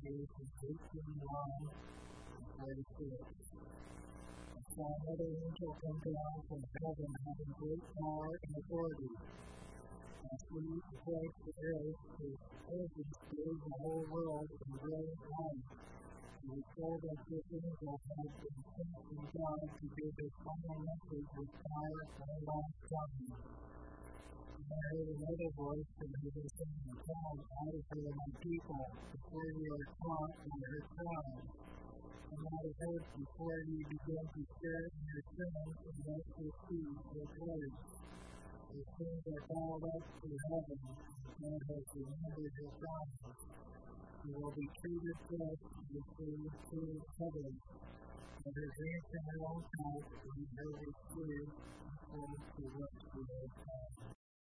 verses 18:1 and 46. I saw another angel come down from heaven, having great power and authority. And he approached the earth, his presence gave the whole world in brilliant light. And he told us this angel had been sent from God to give his final message with power and long-suffering. And I heard another voice from heaven saying, "Come out of here, my people, before you are caught by her crowd. And out of earth before you begin to share in your sins, and thus will see your glory. Your sins are piled up to heaven, and God has remembered your promise. You will be treated thus to heaven, and her drink in her own house, and her receive equal to what she has done."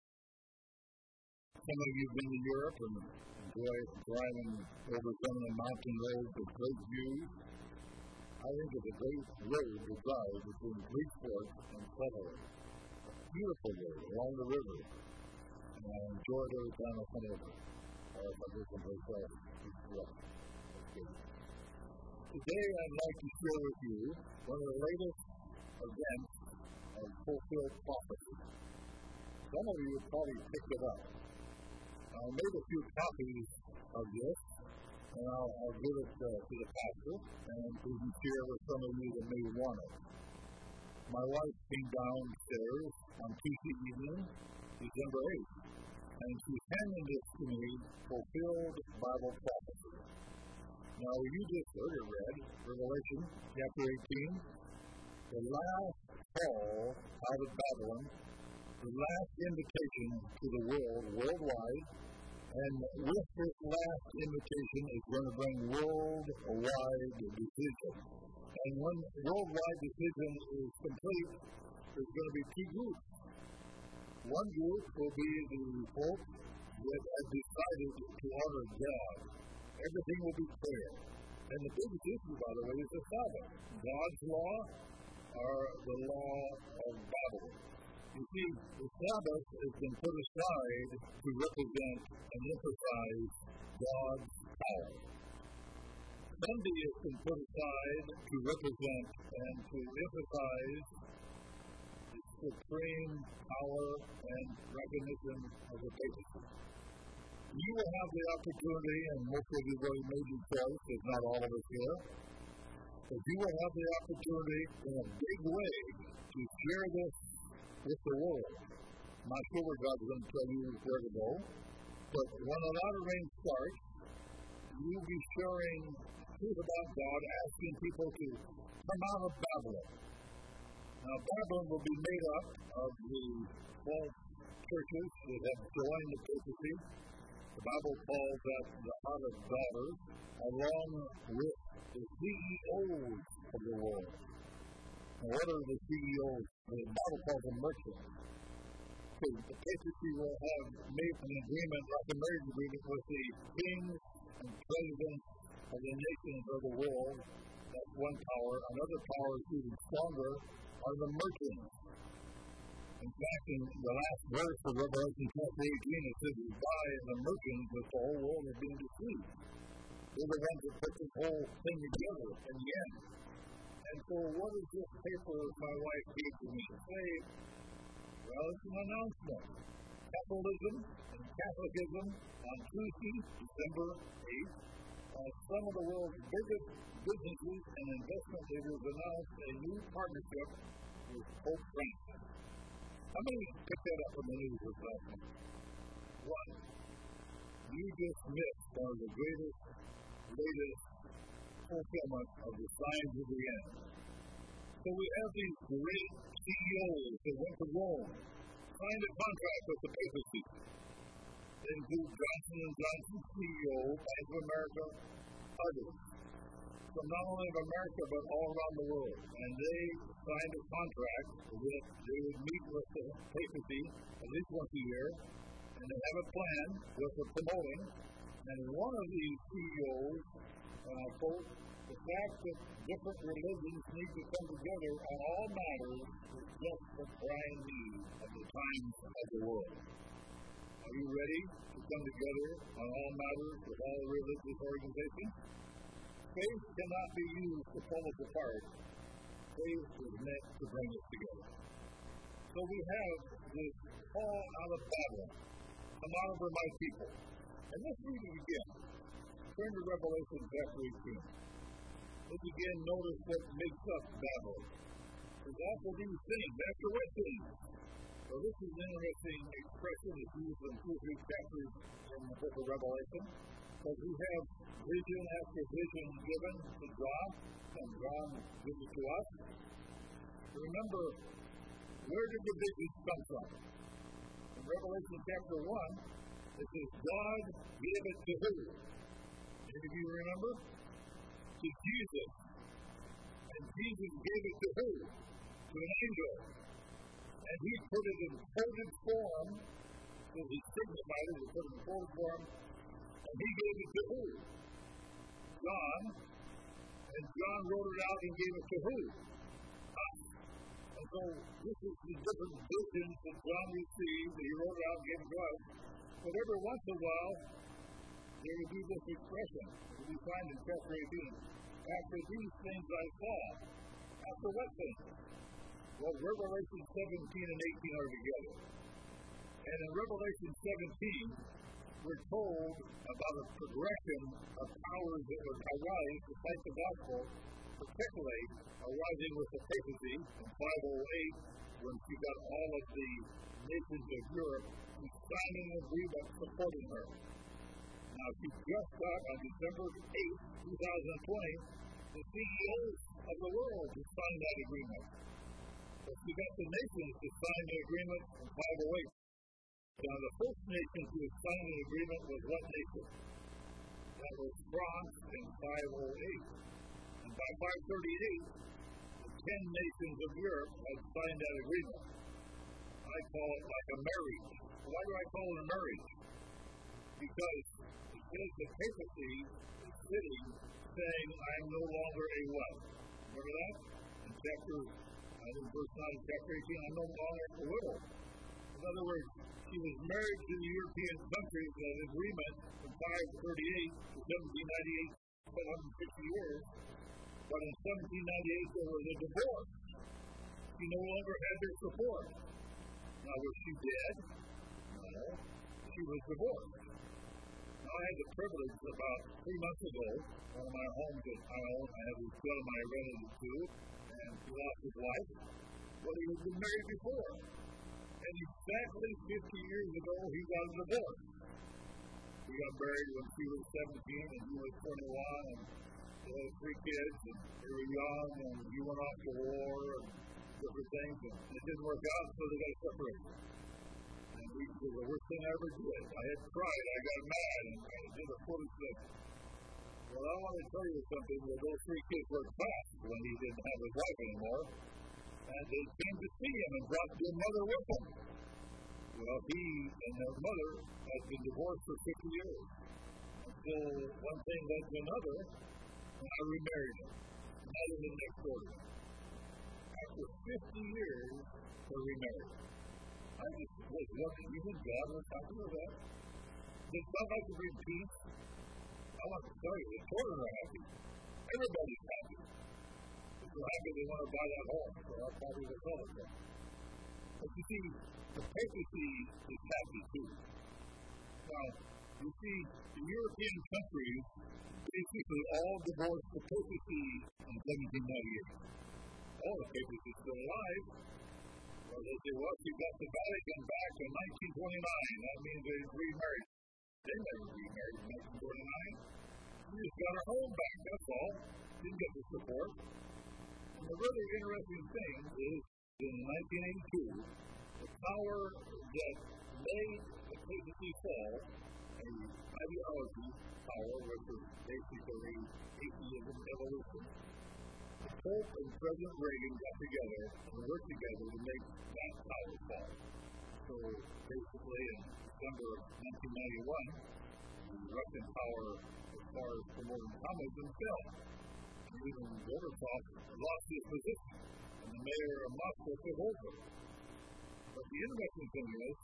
Some of you have been to Europe and enjoy driving over some of the mountain roads with great views. I think it's a great road to drive between Bridgeport and Sutherland. Beautiful road along the river. And I enjoy it every time I come over. Or if I go someplace else, it's rough. Today I'd like to share with you one of the latest events of fulfilled prophecy. Some of you have probably picked it up. I made a few copies of this, and I'll give it to the pastor, and we can share with some of you that may want it. My wife came downstairs on Tuesday evening, December 8th, and she's handing this to me, Fulfilled Bible Prophecy. Now, you just heard it read, Revelation chapter 18, the last call out of Babylon, the last invitation to the world, worldwide, and with this last invitation is going to bring worldwide decision. And when worldwide decision is complete, there's going to be two groups. One group will be the folks that have decided to honor God. Everything will be fair. And the biggest issue, by the way, is the Sabbath. God's law or the law of Babylon. You see, the Sabbath has been put aside to represent and emphasize God's power. Sunday has been put aside to represent and to emphasize the supreme power and recognition of the papacy. You will have the opportunity, and most of you have already made your choice, if not all of us here, but you will have the opportunity in a big way to share this with the world. I'm not sure where God's going to tell you where to go, but when the latter rain starts, you'll be sharing truth about God, asking people to come out of Babylon. Now, Babylon will be made up of the false churches that have joined the papacy. The Bible calls that the harlot daughters, along with the CEOs of the world. Now, what are the CEOs? The Bible calls them merchants. So the papacy will have made an agreement, like a marriage agreement, with the kings and presidents of the nations of the world. That's one power. Another power is even stronger, are the merchants. In fact, in the last verse of Revelation chapter 18, it says, "By the merchants that the whole world is being deceived." They're the ones that put this whole thing together in the end. And so what is this paper my wife gave to me? Say, well, it's an announcement. Capitalism and Catholicism on Tuesday, December 8th. Some of the world's biggest businesses and investment leaders announced a new partnership with Pope Francis. How many picked that up from the news this last night? One. You just missed one of the greatest, latest fulfillment of the signs of the end. So we have these great CEOs that went to Rome, signed a contract with the papacy. They include Johnson & Johnson CEO, Bank of America, others, from not only of America but all around the world. And they signed a contract that they would meet with the papacy at least once a year, and they have a plan with the promoting. And one of these CEOs quote, "The fact that different religions need to come together on all matters is just the prime need of the times of the world." Are you ready to come together on all matters with all religious organizations? Faith cannot be used to pull us apart. Faith is meant to bring us together. So we have this call out of Babylon. Come out over my people. And let's read it again. Turn to Revelation chapter 18. Let's again notice what makes up Babylon. Because after these things, after what things? So this is an interesting expression that's used in 2 or 3 chapters in the book of Revelation. Because we have vision after vision given to John, and John gives it to us. Remember, where did the visions come from? In Revelation chapter 1, it says, God gave it to who? Any of you remember? To Jesus. And Jesus gave it to who? To an angel. And he put it in coded form, so he signified it, he put it in coded form, and he gave it to who? John. And John wrote it out and gave it to who? Us. And so this is the different visions that John received, that he wrote it out and gave it to us. But every once in a while, they would do this expression that we find in chapter 18. After these things I saw. After what things? Well, Revelation 17 and 18 are together. And in Revelation 17, we're told about a progression of powers that would arise to fight the gospel, particularly arising with the papacy in 508, when she got all of the nations of Europe signing an agreement supporting her. Now, she just got on December 8, 2020, the CEOs of the world to sign that agreement. But she got the nations to sign the agreement in 508. Now, the first nation to sign the agreement was what nation? That was France in 508. And by 538, the 10 nations of Europe had signed that agreement. I call it like a marriage. Why do I call it a marriage? Because it says the papacy is sitting saying, I am no longer a what? Remember that? In verse 9 of chapter 18, I'm no longer a widow. In other words, she was married to the European countries in an agreement from 538 to 1798, 760 years. But in 1798, there was a divorce. She no longer had their support. Now, was she dead? No. She was divorced. Now, I had the privilege about 3 months ago, one of my homes that I own, I had this gentleman I rented it to, and he lost his wife. Well, he had been married before. And exactly 50 years ago, he got a divorce. He got married when she was 17 and he was 21, and they had 3 kids, and they were young, and he went off to war and different things, and it didn't work out, so they got separated. And it was the worst thing I ever did. I had cried, I got mad, and I did a foolish thing. Well, I want to tell you something. Well, those 3 kids were fast when he didn't have his wife anymore. And they came to see him and brought their mother with him. Well, he and their mother had been divorced for 50 years. Until one thing led to another, and I remarried him. And I lived next door to him. After 50 years, they remarried. I just was looking, even God was happy with that. Does God like to bring peace? I want to tell you, the children are happy. Everybody's happy. They're happy they want to buy that home, so that's probably the color. But you see, the papacy is happy too. Now, you see, the European countries basically all divorced the papacy in 1798. All the papacy is still alive. Well, they say, well, you got the Vatican back in 1929. That means they remarried. They never remarried in 1949. We just got our home back, that's all. Didn't get the support. And the really interesting thing is, in 1982, the power that made the papacy fall, an ideology power, which was basically atheism evolution, the Pope and President Reagan got together and worked together to make that power fall. So basically, in December of 1991, the Russian power, as far as promoting communism, fell. And even Gorbachev lost his position, and the mayor of Moscow took over. But the interesting thing is,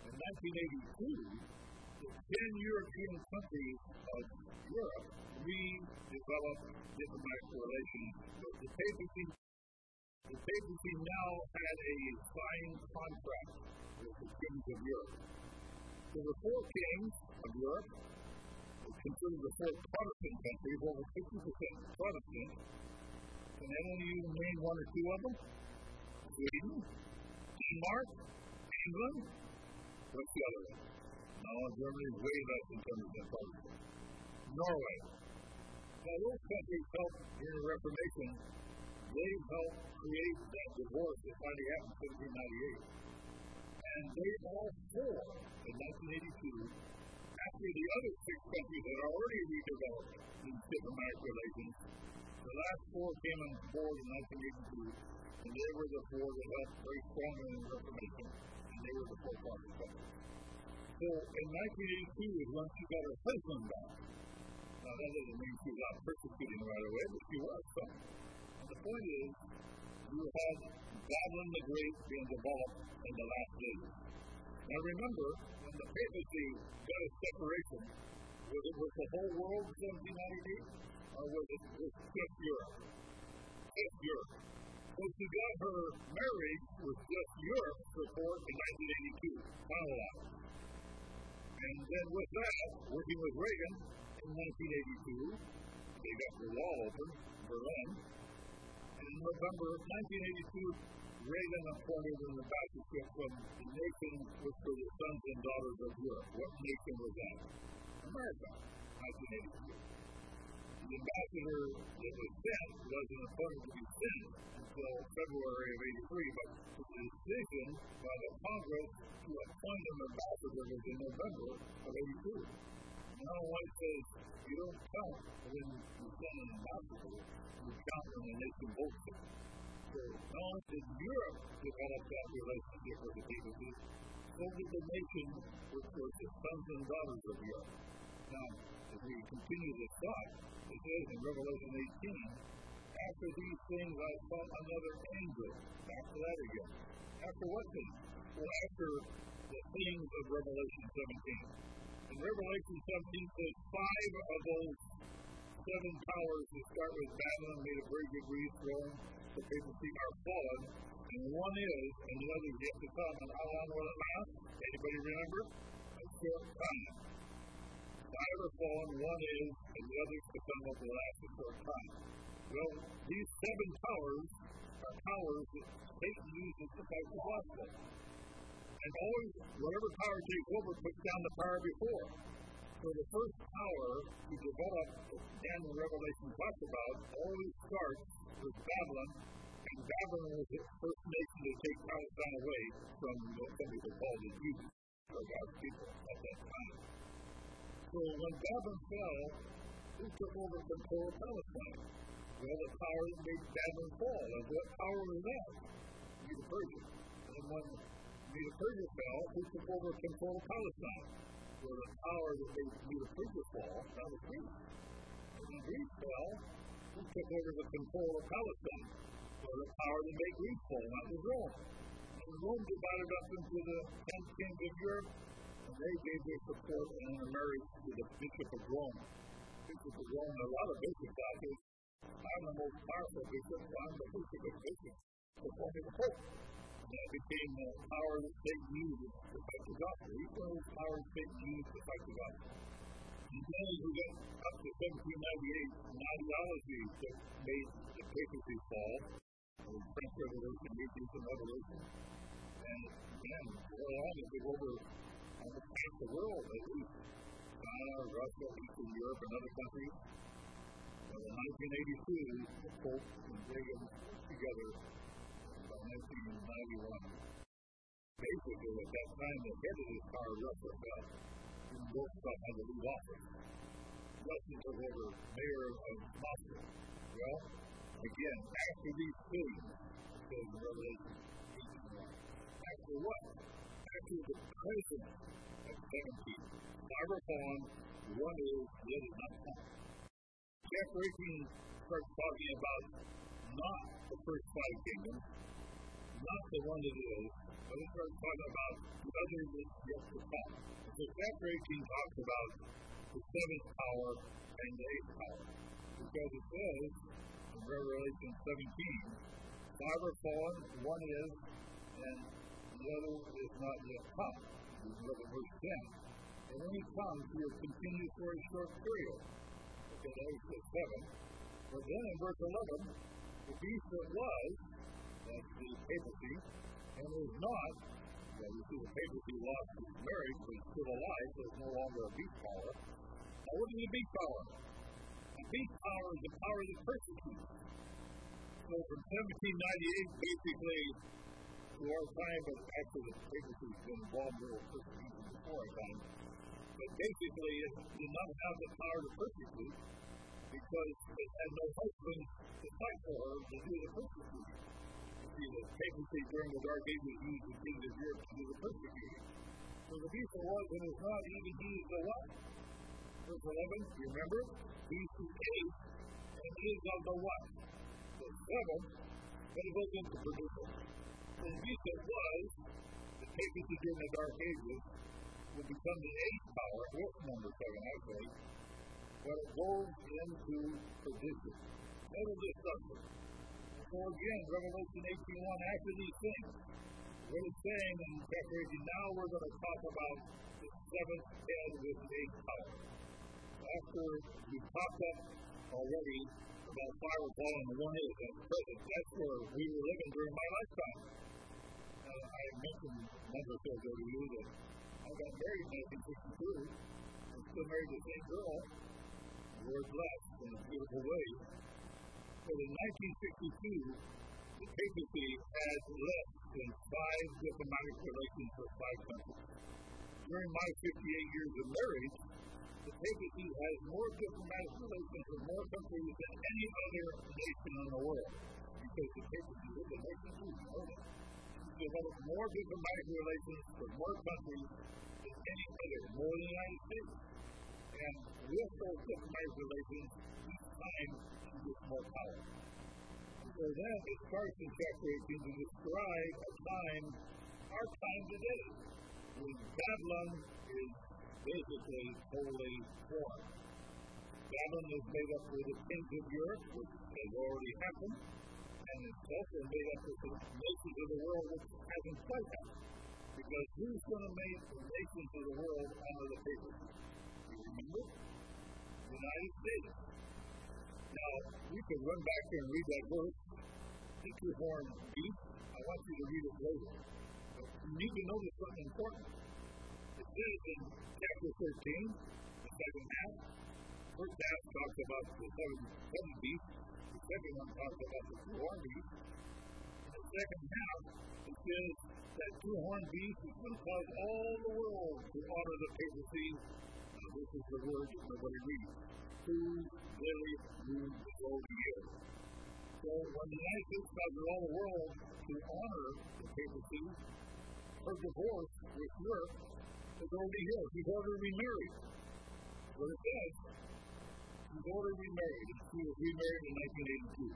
In 1982, the 10 European countries of Europe redeveloped diplomatic relations with the papacy. The papacy now had a signed contract with the kings of Europe. So the four kings of Europe, considered the four Protestant countries, over 50% Protestant, and then only you name one or two of them? Sweden, Denmark, England, what's the other one? No, Germany is way less in terms of Protestant. Norway. Now those countries helped in the Reformation. They helped create that divorce that finally happened in 1798. And they all four, in 1982, after the other six countries had already redeveloped these diplomatic relations, the last four came on board in 1982, and they were the four that helped very strongly in the Reformation, and they were the four Protestant countries. So in 1982 is when she got her husband back. Now that doesn't mean she was out persecuting right away, but she was some. And the point is, you had Babylon the Great being developed in the last days. Now remember, when the papacy got a separation, was it with the whole world in 1798, or was it with just Europe? Just Europe. So she got her marriage with just Europe support in 1982, finalized. And then with that, working with Reagan in 1982, they got the wall open, Berlin. And in November of 1982, Reagan appointed an ambassadorship from the nation which were the sons and daughters of Europe. What nation was that? America, 1982. The ambassador that was sent wasn't appointed to be sent until February of 83, but the decision by the Congress to appoint an ambassador was in November of 82. Now, one says, you don't count when you send an ambassador, you count when the nation votes it. So, not only did Europe develop that relationship with the papacy, so did the nation which was the sons and daughters of Europe. Now, if we continue this thought, it says in Revelation 18, after these things I saw another angel. After that again. After what thing? Well, after the things of Revelation 17. In Revelation 17 says 5 of those 7 powers that start with Babylon made a very good Greece, Rome, the papacy are fallen, and one is, and the other is yet to come. And how long will it last? Anybody remember? A short time. 5 are fallen, one is, and the other is to come up will last a short time. Well, these 7 powers are powers that Satan uses to fight the gospel. And always, whatever power takes over, puts down the power before. So the first power to develop, that Daniel Revelation talks about, always starts with Babylon, and Babylon was the first nation to take Palestine away from what some people call the Jews, or God's people at that time. So when Babylon fell, who took over control of Palestine? Well, the power that made Babylon fall. And what power was that? Medo-Persia. And when Medo-Persia fell, who took over control of Palestine? Well, the power that made Medo-Persia fall, that was Greece. And when Greece fell, who took over the control of Palestine? Well, the power that made Greece fall, that was Rome. And Rome divided up into the 10 kings of Europe, and they gave their support and a marriage to the Bishop of Rome. Bishop of Rome, a lot of bishops out there. I'm the most powerful bishop, I'm the bishop of bishops, appointed the Pope. And that became the power that Satan used to fight the gospel. Each one of those powers Satan used to fight the gospel. And then as we get up to 1798, an ideology that made the papacy fall, the French Revolution, Atheism Revolution, and again, on it took over almost half the world, at least. China, Russia, Eastern Europe, and other countries. In 1982, the Pope and Reagan together by 1991. Basically, at that time, the head of this power, Russia, fell. And both stuff had to leave office. Russia took over mayor of Moscow. Well, again, after these things, it says in Revelation 18:1. After what? After the president of 17. 5 are fallen, one is, the other not come. Chapter 18 starts talking about not the first 5 kingdoms, not the one that is, but it starts talking about the other that's yet to come. So chapter 18 talks about the seventh power and the eighth power. Because it says in Revelation 17, five are fallen, one is, and the other is not yet come. You can look at verse 10. And when he comes, he will continue for a short period. Okay, that was verse 7. But then in verse 11, the beast that was, that's the papacy, and is not, well, you see the papacy lost its marriage, but it's still alive, so it's no longer a beast power. Now, what is a beast power? A beast power is the power that persecutes. So from 1798, basically, to our time, but actually the papacy has been involved in little persecution before our time, but basically it did not have the power to persecute because it had no husband to fight for her to do the persecution. You see, the papacy during the Dark Ages used the kings of Europe to do the persecuting. So the beast that was and is not even used the what? Verse 11, you remember? Beast is eight and is of the what? The seven, but it goes into perdition. So the beast that was, the papacy during the Dark Ages, will become the eighth power, with number 7 actually, but it goes into perdition. Total destruction. So again, Revelation 18:1, after these things, what it's saying in chapter 18, now we're going to talk about the seventh head with the eighth power. After we talked up already about fire was falling, the one is at present, that's where we were living during my lifetime. I mentioned a month or so ago to you that I got married in 1962. I'm still married to the same girl. Lord bless in a beautiful way. But in 1962, the papacy had less than 5 diplomatic relations with 5 countries. During my 58 years of marriage, the papacy has more diplomatic relations with more countries than any other nation in the world. Because the papacy is a nation too, you know that. They have more diplomatic relations with more countries than any other, more than the United States. And with those diplomatic relations, each time she gets more power. And so then it starts in chapter 18 to describe a time, our time today, when Babylon is basically totally formed. Babylon is made up of the kings of Europe, which has already happened. And it's also made up of the nations of the world which hasn't quite happened. Because who's going to make the nations of the world under the papacy? You remember? The United States. Now, we could run back there and read that verse. Get your horn beat. I want you to read it later. But you need to notice something important. It says in chapter 13, the second half, first half talks about the seven beasts. The second one talks about the 2 horned beast. In the second half, it says that 2 horned beast is going to cause all the world to honor the papacy. This is the word that nobody reads. 2 very moon to go to year. So when the United States causes all the world to honor the papacy, her divorce with Europe is already here. She's already remarried. What it says, she's already remarried. She was remarried in 1982.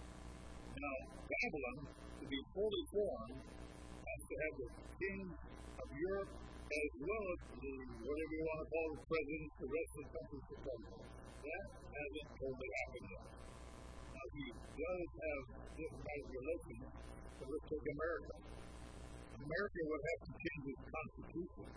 Now, Babylon, to be fully formed, has to have the kings of Europe as well as the, whatever you want to call the presidents, the rest of the countries to come. That hasn't totally happened yet. Now, he does have diplomatic relations, so let's take America. America would have to change its constitution.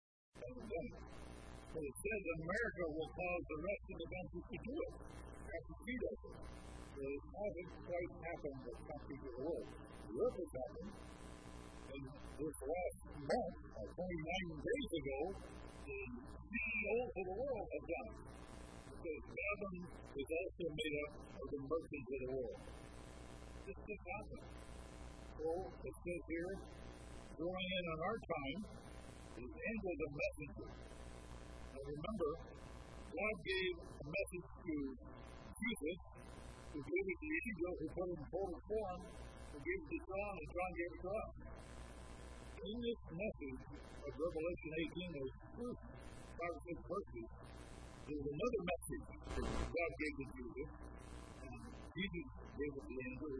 So it says America will cause the rest of the countries to do it. Have to veto it. So it hasn't quite happened with countries of the world. Europe has happened. And this last month, 29 days ago, the CEOs of the world have done it. Because Babylon is also made up of the merchants of the world. This just happened. So it says here, going in on our time, is angels and messengers. Now remember, God gave a message to Jesus, who gave it to the angels, who put it in total form, who gave it to John, and John gave it to us. In this message of Revelation 18, those first 5 or 6 verses, there's another message that God gave to Jesus, and Jesus gave it to the angels.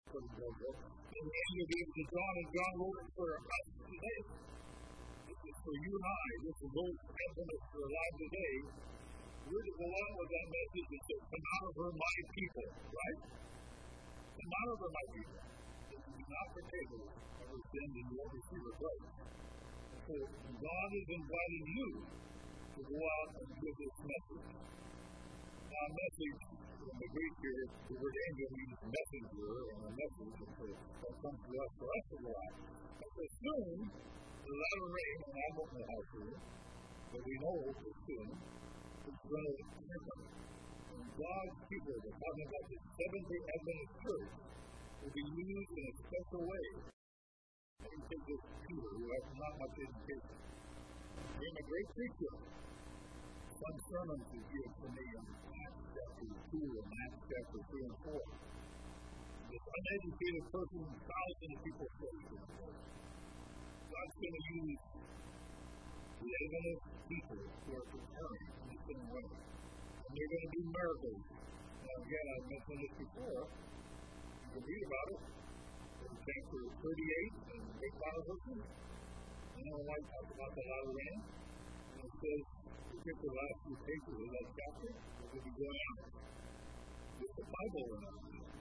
And the end of it to John, and John wrote it for us today. This is for you and I. This is those estimates for alive today. We're to go out with that message that says, come out of her, my people, right? Come out of her, my people. If you do not partake of our sins, and you won't receive her grace. So God is inviting you to go out and give this message. Now, a message in the Greek here, the word angel means messenger, and a message that comes to us for us to go out. And so soon, the latter rain, and I don't know how soon, but we know for soon, it's going to happen. And God's people, the talking about the Seventh-day Adventist Church, will be used in a special way. Let me take this Peter, who has not much education. He's a great preacher. Some sermons he gives to me in Acts chapter 2 and Acts chapter 3 and 4. This uneducated person, thousands of people say to him. God's going to use the Adventist people who are preparing in the same way. And they're going to do miracles. Now, again, I've mentioned this before. You can read about it in chapter 38 in Great Power Version. And then I talk about the latter rain. And it says, we take the last few pages of that chapter, we're going to be going out with the Bible in it.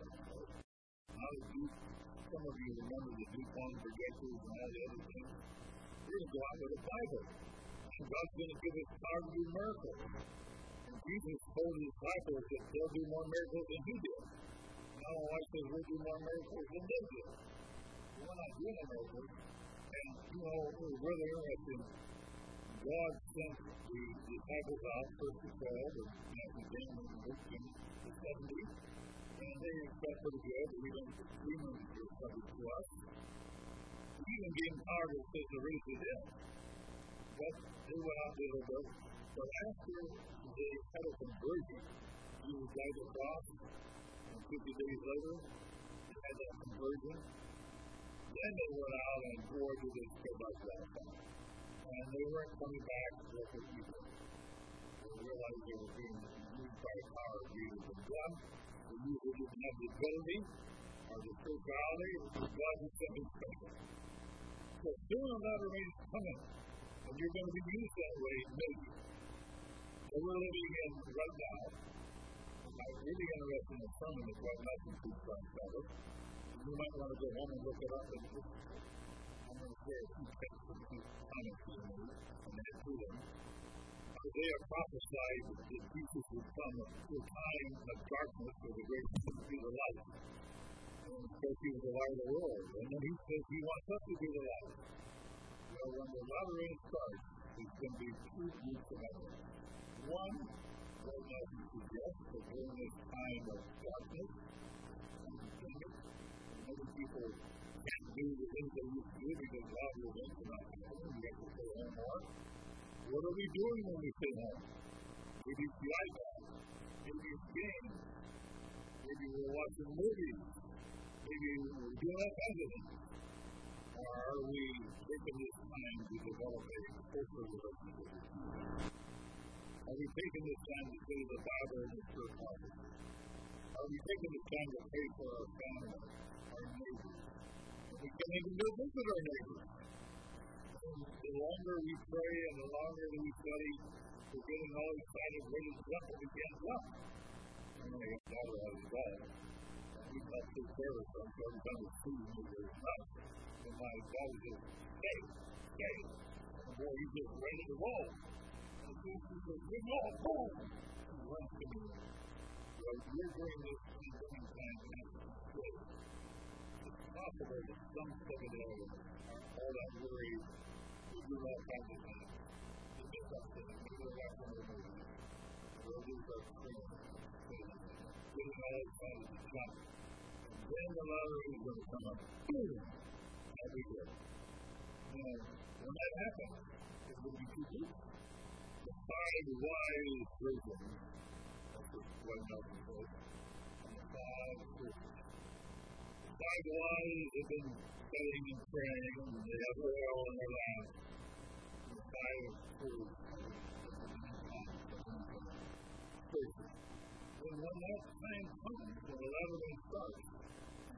Now, some of you remember the DuPont projectors and all the other things. We're going to go out with the Bible. And God's going to give us power to do miracles. And Jesus told his disciples that they'll do more miracles than he did. Now my wife says we'll do more miracles than they did. We're not doing miracles. And, it was really interesting. God sent the disciples out, first to 12, and Matthew, James, and Luke, and the 70. And they felt pretty good. We don't demons were subject to us. Even being power to say to raise the dead. But they went out there a little bit. But after they had a conversion, Jesus died on the cross, and 50 days later, they had that conversion. Then they went out and poured to this Shabbat. And they weren't coming back with the people. They realized they were being used by the power of Jesus and God. They usually didn't have the ability or the spirituality of God who sent his people. So soon that remains coming. And you're going to be used that way, maybe. So we're living in right now. I'm really interested in the sermon of what Matthew preached on Sabbath. You might want to go home and look it up. And I'm going to share a few texts and a few comments with you and then to them. Isaiah prophesied that Jesus would come to a time of darkness where the great would be the light. And of course, he was the light of the world. And then he says he wants us to be the light. Well, when the latter rain starts, there's going to be two groups of evidence. One, what Matthew suggests, that during this time of darkness, many people can't do the things they used to do because God will make them not home. We have to stay home more. What are we doing when we stay home? Maybe it's the iPad. Maybe it's games. Maybe we're watching movies. Maybe we're doing all kinds of things. Or are we taking this time to develop a closer relationship with Jesus? Are we taking this time to study the Bible and the church office? Are we taking this time to pray for our family, our neighbors? We can even go visit our neighbors. And the longer we pray and the longer that we study, we're getting all excited, ready to jump, but we can't jump. And I got daughter out of the bed. And we have to take care of her, so every time we see me, there's enough. And my daughter says, stay. And boy, he's just ready to roll. And she says, good roll, boom! He runs to me. So you're doing this in the meantime, and it's good. It's possible that some stuff of that, all that worry, we do all kinds of things. It's just upsetting. We go back from the movie. We'll lose our screen. Getting all excited to jump. And then the lottery is going to come up. Boom! That'll be good. And when that happens, it's going to be too deep. The 5 wise virgins. What Nelson says. And the 5 Christians. The 5 wise have been studying and praying, and they have oil in their lamp. And the 5 fools and when that time comes, when the latter rain starts,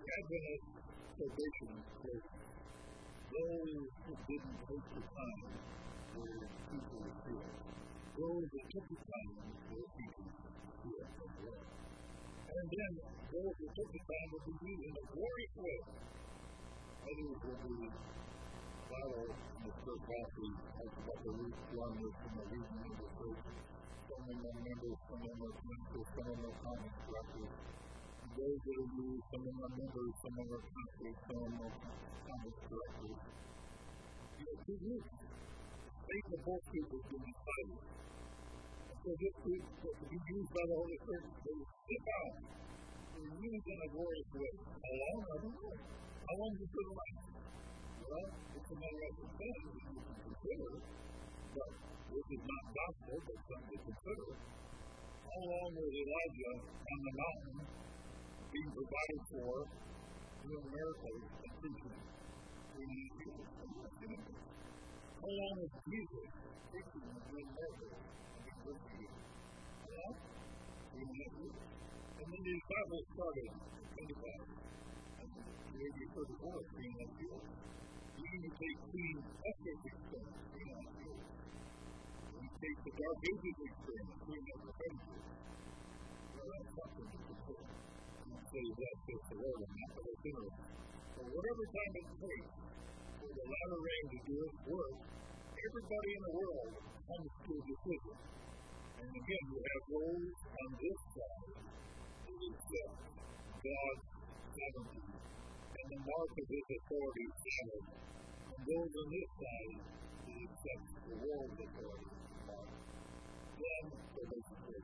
Adventist tradition is those who didn't take the time were people who feel. Those that took the time were people who feel as well. And then those who took the time will be used in a glorious way. Others will be followed in the church often as what the Luke 1 was from the reading of the church. Some of them members, some of them pastors, some of them comic directors. Those that are used, some of them members, some of them pastors, some of them comic directors. You know, two groups. Faith of both people can be silent. So this group will be used by the Holy Spirit to step out. They're used in a glorious way. How long? I don't know. How long is it going to last? Well, it's a matter of understanding that you can consider, but this is not gospel, but something to consider. How long was Elijah on the mountain being provided for, doing miracles and preaching? 3 years. How long was Jesus preaching and doing miracles and being persecuted? How long? 3 years. And then the disciples started at Pentecost. Maybe 34, 3.5 years. You can take Queen Esther's experience, 3.5 years. You take the Dark Ages experience, 3.5 years. Well, that's something to consider. I'm not saying that's just the Lord, I'm not going to consider it. So whatever time it takes for the latter rain to do its work, everybody in the world comes to a decision. And again, you have those on this side who accept God's sovereignty and the mark of his authority followed. And those on this side who accept the world's authority followed. Then the relationship.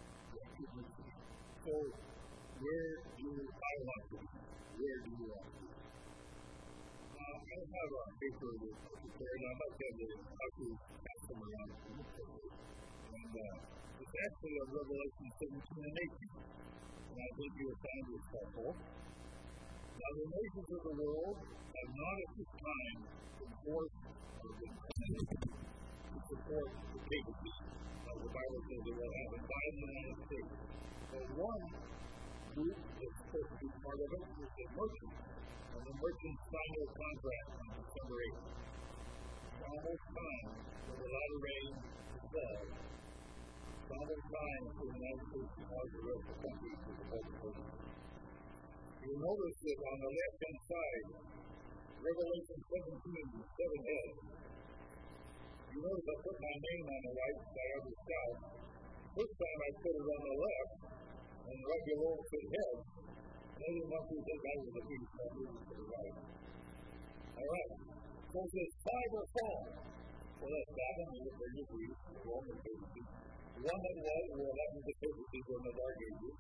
So, where do I want to be? Where do you want to be? I have a paper with prepared. I'd like to have the ushers pass them around. And it's actually on Revelation 17 and 18. And I think you'll find it helpful. Now, the nations of the world have not at this time enforced or been committed to support the papacy. The Bible says it will happen by the United States. But one group that's supposed to be part of it is the merchants. And the merchants signed their contract on December 8th. It's almost time for the latter rain to fall. It's almost time for the United States to mark the rest of the country to the Holy. You'll notice that on the left-hand side, Revelation 17, 7 heads. You notice I put my name on the right side of the south. This time I put it on the left, and right below it said head. I didn't want to think I was the piece of moving to the right. All right. So it says 5 will fall. Well, that's 7 is what they're usually the Roman papacy. One that was will happen to papacy during the Dark Ages.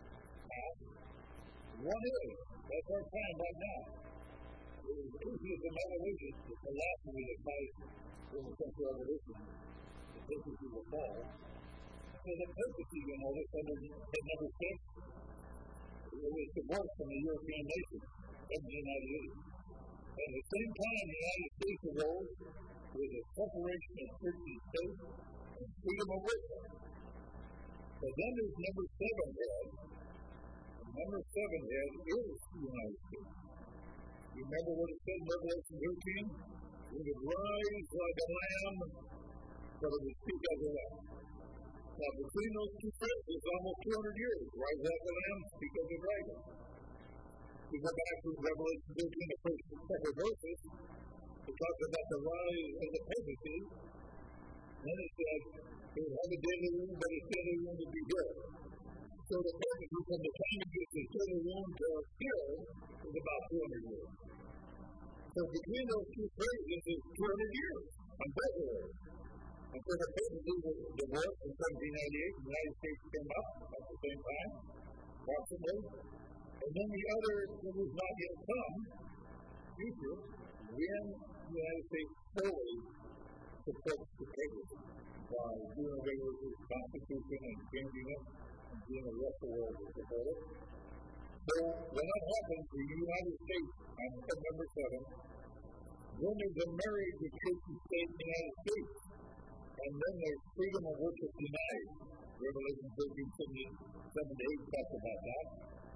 One is. That's our time right now. Atheism and religion is the philosophy that ties in the Central Revolution. The papacy will fall. So the papacy, you know, this under number 6, it was divorced from the European nations in 1798. At the same time, the United States arose with a separation of church and state and freedom of worship. So then there's number 7 head. And number 7 head is the United States. You remember what it said in Revelation 13? It would rise like a lamb, but it would speak as a lamb. Now, between those two phrases, it's almost 200 years. Rise like a lamb, speak as a dragon. We go back to Revelation 13, the first and second verses. It talks about the rise of the papacy. Then it says, it would have a deadly wound, but its deadly wound would be healed. So the papacy, from the time it gets its deadly wound to healed, is about 200 years. So between those two phrases is 200 years on both of those. And so the papacy was divorced in 1798. The United States came up at the same time, approximately. And then the other that was not yet come, future, when the United States fully supports the papacy by doing away with its constitution and changing it and doing the rest of the world to support it. So when that happens, the United States, on September 7th, then there's a marriage of church and state in the United States. And then there's freedom of worship denied. Revelation 13, 7 to 8 talks about that.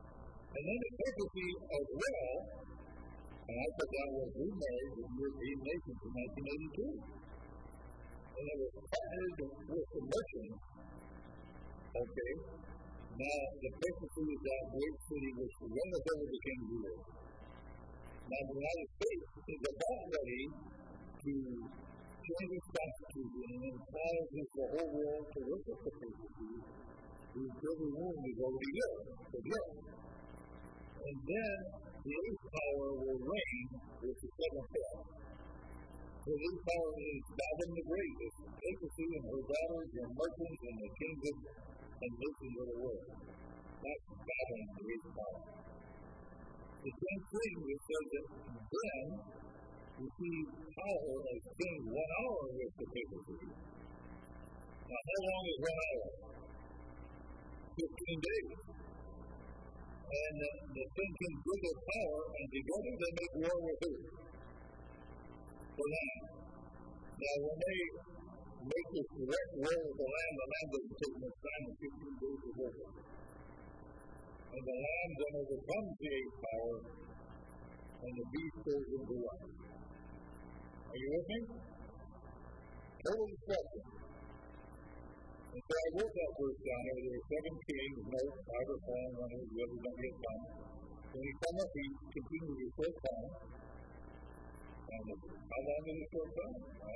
And then the papacy as well, and I put down was remarried with European nations in 1982. And it was partnered with the merchants. Okay. Now, the papacy is that great city which runneth over the king's rule. Now, the United States is about ready to change its constitution and empowers the whole world to worship the papacy, whose every wound is already young, for young. And then the eighth power will reign with the seventh power. The eighth power is Babylon the Great, the papacy and her daughters and merchants and the kingdoms and nations of the world. That's Babylon the eighth power. The same thing that says that then receive power as king 1 hour with the papacy. Now, how long is 1 hour? 15 days. And the king can give their power, and together they make war with who? The Lamb. Now, when they make this direct war with the Lamb doesn't take much time, 15 days of war. And the Lamb then overcomes the eighth power, and the beast goes into life. Are you with me? Total destruction. And so I wrote that verse down there. There were 7 kings, note, 5 are fallen, 1 is the other don't get done. When he come up, he continued his short time. And how long is his short time?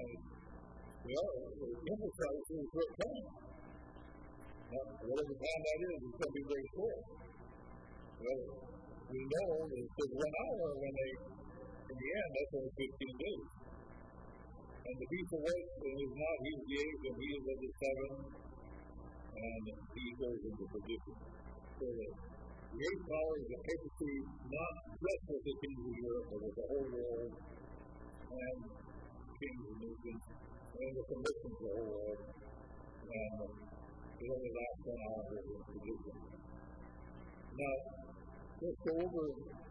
Well, it emphasizes his short time. Now, whatever time that is, it's going to be very short. Well, we know that it says 1 hour when they, in the end, that's only 15 days. And the beast awakes, and is not, he is the eighth, and he is of the 7, and he goes into perdition. So the eighth power is the papacy, not just with the kings of Europe, but with the whole world, and kings and nations, and with the nations of the whole world. And it only lasts 1 hour in perdition. Now, let's go over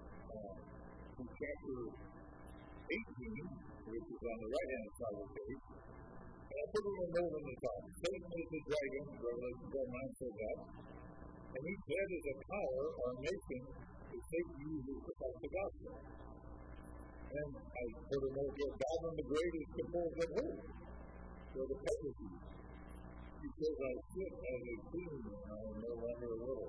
to chapter 18, which is on the right-hand side of the page. And I put a little note on the top. Satan is the dragon, Revelation 12:9 says that. And each head is a power or nation that Satan uses to fight the gospel. And I put a note here, Babylon the Great is composed of who? So the papacy. He says, I sit as a queen, and I am no longer a little.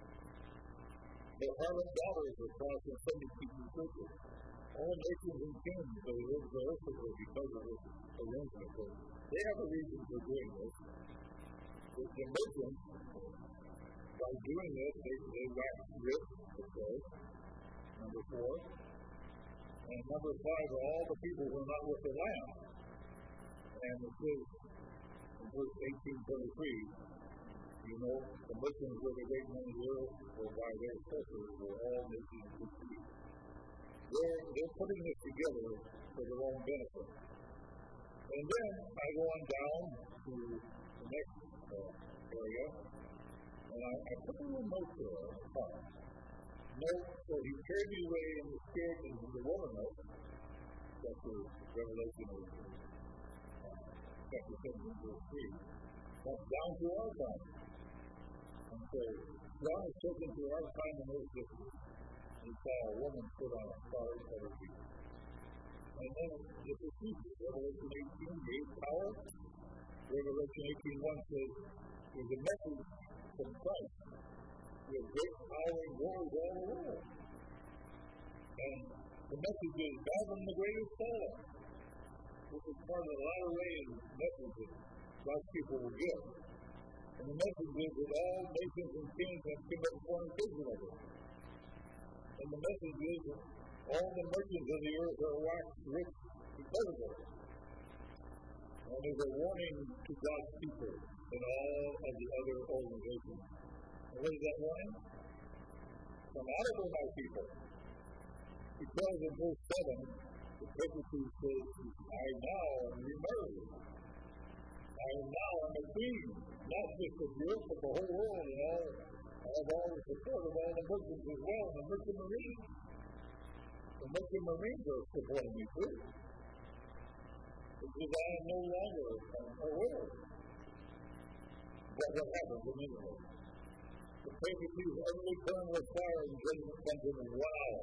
The harlot daughters are crossed in Sunday-keeping churches. All nations and kings, they live joyously because of this arrangement. So they have a reason for doing this. The merchants, by doing this, they wax rich, it says, number 4. And number 5 are all the people who are not with the Lamb. And it says in verse 18:23, you know, the merchants were the great men of the earth, or by their sorcerers were all nations deceived. They're putting this together for their own benefit. And then I go on down to the next area, and I put a little note there on the top. Note, so he carried me away in the spirit into the wilderness. That's the Revelation of chapter 17, verse 3. That's down to our time. And so God is taken to our time in those days. He saw a woman put on a scarlet at her feet. And then the procedure, Revelation 18, the eighth power. Revelation 18:1 says, there's a message from Christ with great power and glory to all the world. And the message is, Babylon the Great is fallen. This is part of the latter rain message that God's people will give. And the message is that all nations and kings have committed fornication of it. And the message is that all the merchants of the earth are waxed rich because of it. And there's a warning to God's people and all of the other organizations. And what is that warning? Come out of it, my people. Because in verse 7, the papacy says, I now am remarried. I am now a queen, not just of Europe, but the whole world, and all. I have all the support of all the merchants as well, and the merchant marines. The merchant marines are supporting me too. Because I am no longer a world. But what happens in England? The Pharisees utterly burn with fire and judgment comes in 1 hour.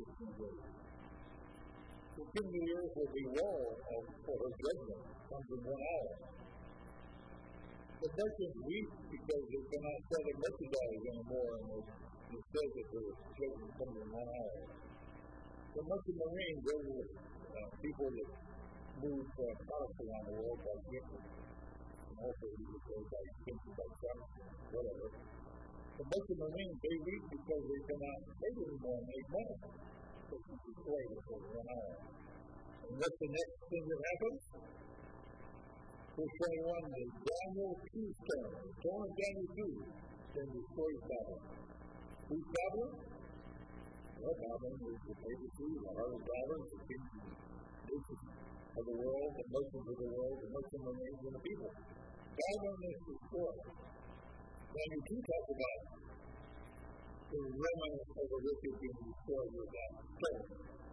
The king of the earth will be walled for her judgment comes in 1 hour. The merchants weep because they cannot sell their merchandise anymore, and it says that the judgment comes in 1 hour. The merchant marines, those are people that move products around the world by shipping, and also by shipping, by trucks, whatever. The merchant marines, they weep because they cannot trade anymore and make money. So it's destroyed for 1 hour. And what's the next thing that happens? Verse 21, the Daniel 2 stone, the stone of Daniel 2, then destroys Babylon. Who's Babylon? Well, Babylon is the Pharisees, the heart of Babylon, the kings of the world, the merchants of the world, the merchant marines, and the people. Babylon is destroyed. Daniel 2 talks about the remnant of the wicked being destroyed with that stone.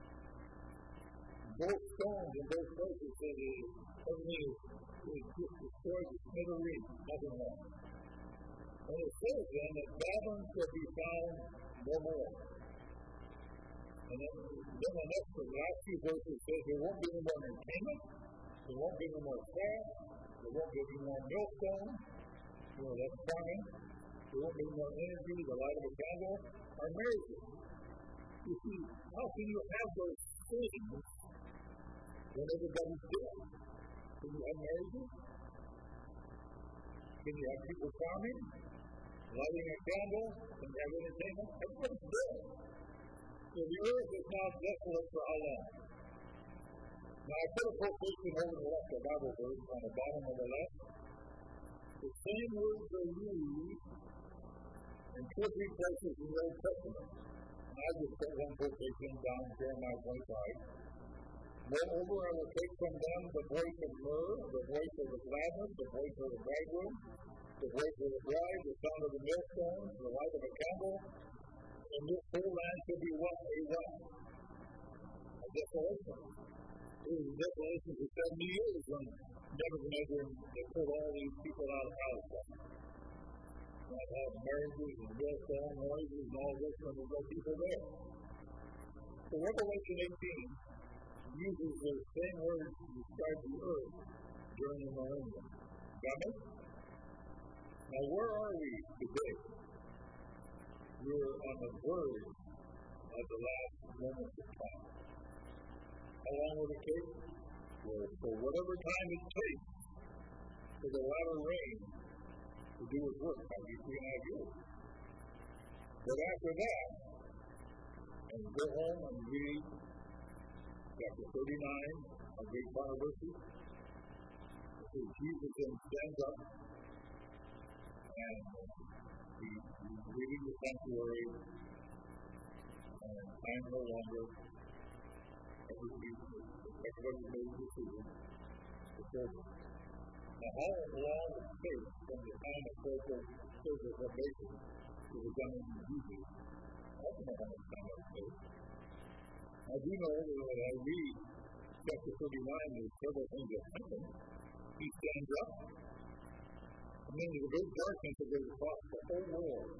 Both stones in both places say everything is destroyed with smithereens, nothing left. And it says then that Babylon shall be found no more. And then the last few verses says there won't be any more entertainment, there won't be any more fast, there won't be any more millstones. That's farming. There won't be more energy, the light of a candle, or marriages. You see, how can you have those things when everybody's dead? Can you have marriages? Can you have people farming, lighting a candle, and have entertainment? Everybody's dead. So the earth is now desolate for how long? Now I put a quotation over the left, a Bible verse on the bottom of the left. The same words are used in 2 or 3 places in the Old Testament. And I just put one quotation down, Jeremiah 25. Moreover, I will take from them the voice of myrrh, the voice of the gladness, the voice of the bridegroom, the voice of the bride, the sound of the millstone, the light of a candle, and this whole land shall be what? A desolation. It was a desolation for 70 years when Nebuchadnezzar, they put all these people out of Palestine. They have marriages and millstone noises and all this, and there's no people there. So Revelation 18 uses the same words to describe the earth during the millennium. Got it? Now where are we today? We're on the verge of the last moments of time. How long will it take? Well, for whatever time it takes for the latter rain to do its work, probably 3.5 years. But after that, and go home and read chapter 39 of Great University, so Jesus then stands up and he's leaving the sanctuary, and time no longer. Everybody made a decision to serve him. Now, how long it takes from the time of social formation to the coming of Jesus, I don't know how much time that takes. I do know that when I read chapter 39, there's several things that happen. He stands up, and then there's a great darkness that goes across the whole world.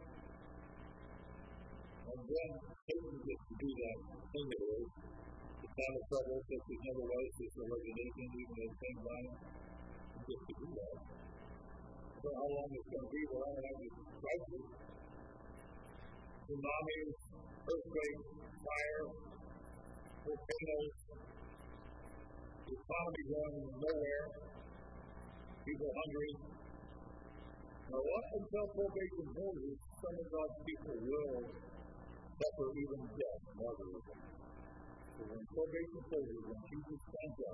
And then Satan gets to do that thing that is. Kind of trouble, such as never was, just a regulation, even at the same time, just to do that. I don't know how long it's going to be, but I don't have this crisis. Tsunamis, earthquakes, fire, volcanoes, the economy going nowhere, people hungry. Now, up until probation Moses, some of God's people will suffer even death, martyrdom. So when probation closes, when Jesus stands up,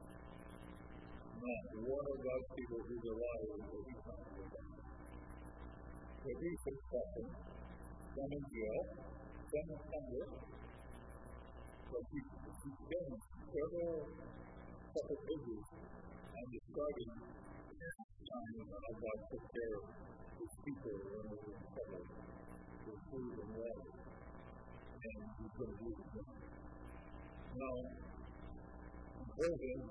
not one of God's people who's alive will be found. So these are suffering, some in jail, some in hunger. But he's been several couple pages on describing the time how God took care of his people when they were in trouble with food and water. And he's going to do it again. Now, in closing,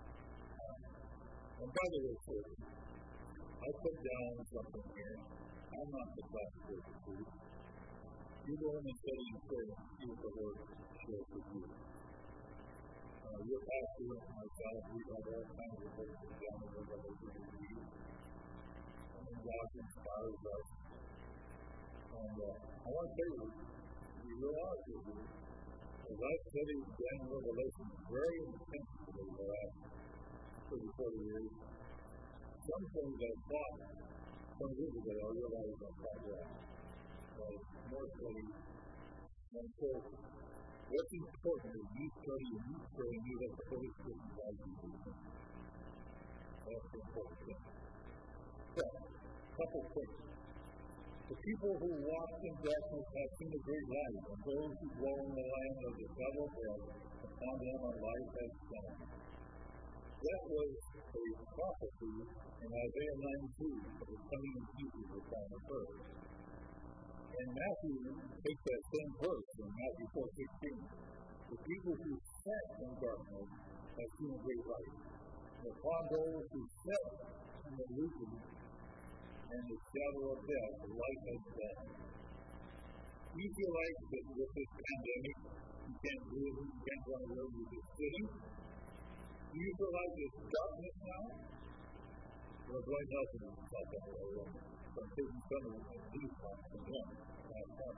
and by the way, I put down something here. I'm not the best with the truth. You go in and study and pray and see what the Lord shares with you. Your pastor and myself, we have all kinds of books down in the Revelation we read. And God inspires us. And I want to tell you, we realize with you, as I studied Daniel Revelation very intensively the last 30, 40 years, some things I thought some years ago I realized I thought wrong. More study. And so, what's important is you study and you pray and you let the Holy Spirit guide you through things. That's the important thing. So, a couple of things. The people who walk in darkness have seen a great light, and those who dwell in the land of the devil upon them a light has shone. That was a prophecy in Isaiah 92 of the coming of Jesus upon the earth. And Matthew takes that same verse in Matthew 4:16. The people who sat in darkness have seen a great light. And upon those who sat in the region and the shadow of death, the light has dawned. You feel like that with this pandemic, you can't do it, you can't run away, you're just sitting. Do you feel like there's darkness now? Well, Dwight Nelson thought that way. I'm taking some of these thoughts from him. I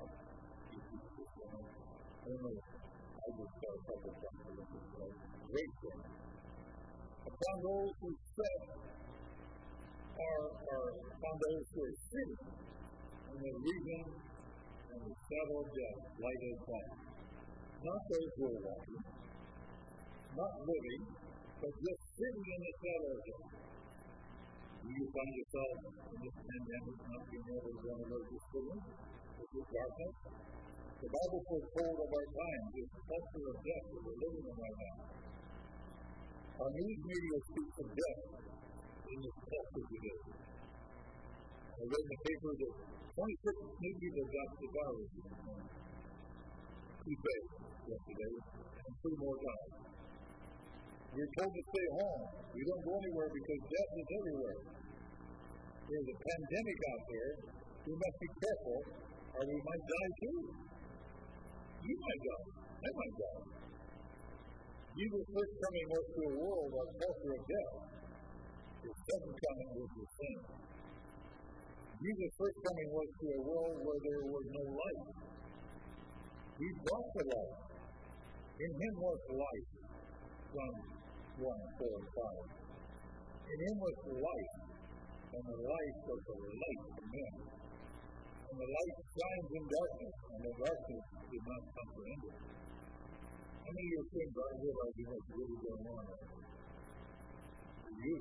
don't know. I just saw a couple of thoughts from him. Great thing. Upon those who sit are upon those who are sitting in the region and the shadow of death, light is gone. Not those who are walking, not living, but just sitting in the shadow of death. Do you find yourself in this pandemic not being able to run away just sitting with this darkness? The Bible foretold of our times, this culture of death that we're living in right now. Our news media speaks of death in this culture today. I read in the paper that 26 new people got the virus in Tuesday yesterday, and 3 more died. We're told to stay home. We don't go anywhere because death is everywhere. There's a pandemic out there. We must be careful, or we might die too. You might die. I might die. Jesus' first coming was to a world of culture of death. His second coming was the same. Jesus' first coming was to a world where there was no light. He brought the light. In him was life. John 1:4-5. In him was life, and the life was the light of men. And the light shines in darkness, and the darkness did not comprehend it. How many of your friends are realizing what's really going on for you?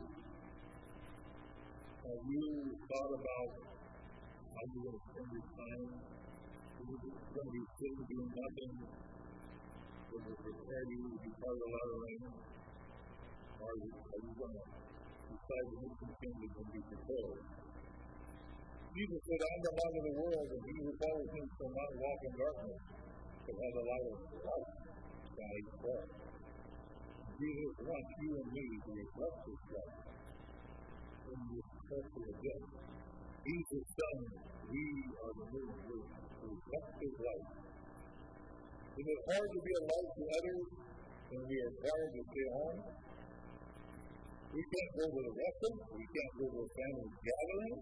Have you thought about how you're going to spend your time? Are you going to be sitting doing nothing? Will it prepare you to be part of a lot of rain? Or are you going to decide to make some changes and be prepared? Jesus said, I'm the light of the world, and he who follows me shall not walk in darkness, but have the light of life shining forth. Jesus wants you and me to reflect his light in this culture of death. He's his son. We are the new group to reflect his light. Is it hard to be a light to others when we are required to stay home? We can't go to the restaurant. We can't go to a family gathering.